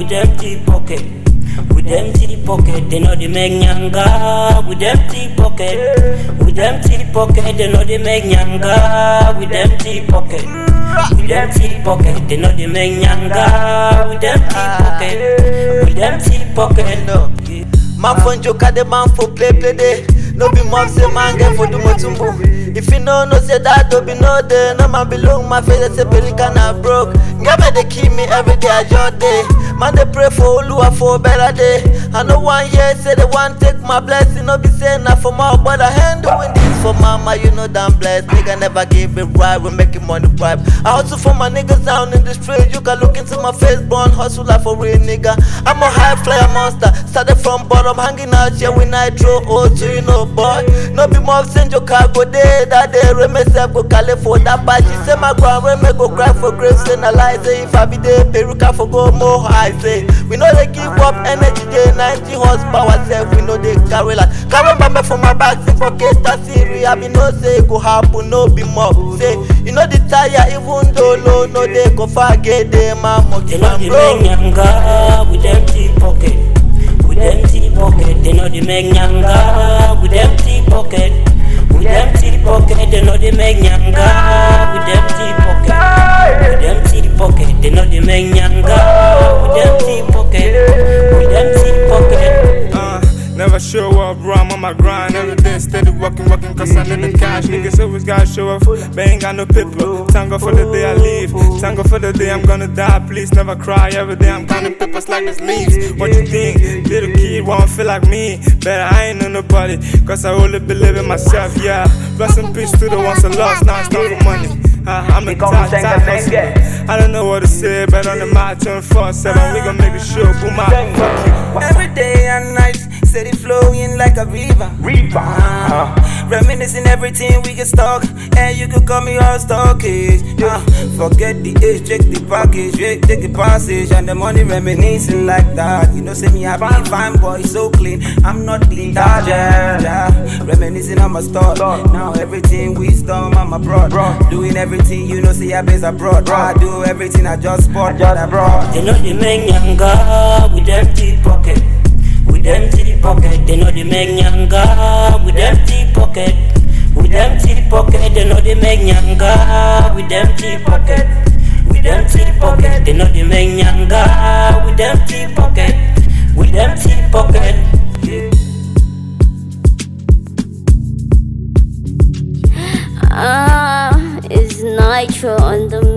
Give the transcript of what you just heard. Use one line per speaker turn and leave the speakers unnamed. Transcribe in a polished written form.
with empty pocket. With empty pocket, they know they make nyanga. With empty pocket, with empty pocket, they know they make nyanga. With empty pocket, with empty pocket, they know they make nyanga. With empty pocket, with empty pocket.
Man for joker, the man for play day. No be mom say man get for do motumbo. If you know say that don't be no day. No man belong my face say pelican I broke. Never they keep me every day I just day. Man they pray for Oluwa for a better day. I know one year say they want take my blessing. No be saying that for my but I handling this for mama. You know that I'm blessed. Nigga never give it right. We making money bribe. I hustle for my niggas down in the street. You can look into my face, born hustler for real nigga. I'm a high flyer monster. Started from bottom, hanging out here with nitro. Oh, so you know boy. No be more send your car go there. That day Reme self go call for that bad. She say my grand Reme go cry for grace. Say na lie say if I be there, Peruka for go more high. Say we know they give up energy day 90 horsepower self. We know they carry like carry my for my back. Say forget that Siri. I be no say go happen. No be more. Say you know the tire even though low. No they go forget them. My monkey man bro.
With empty pocket. With empty pocket, they know they make nyanga. With empty pocket, with empty pocket, they know they make nyanga. With empty pocket, with empty pocket, they know they make nyanga. With empty pocket, with empty pocket.
Never show up, bro, I'm on my grind every day, steady working, cause I need the cash. Niggas always gotta show up, but ain't got no paper. Tango for the day I leave, tango for the day I'm gonna die. Please never cry, every day I'm counting papers like it's leaves. What you think? Little kid won't feel like me. Better I ain't know nobody, cause I only believe in myself, yeah. Bless and peace to the ones that lost, now it's not for money. I'm the top hustler. I don't know what to say, but on the mic 24/7, we gon' make a show, boom out, fuck you.
Every day and night, steady flowing like a river. Reminiscing everything we get stuck, and you could call me all stockage. Forget the age, check the package, take the passage, and the money reminiscing like that. You know, say me happy, fine boy, so clean. I'm not the dodger. Reminiscing on my start. Now everything wisdom, I'm abroad. Doing everything, you know, say I base abroad. I do everything, I just spot what I brought.
They know they make nyanga with empty pocket. With empty pocket, they know they make nyanga. With empty pocket, with empty pocket, they know they make nyanga. With empty pocket, with empty pocket, they know they make nyanga. With empty pocket, with empty pocket.
It's Nitro on the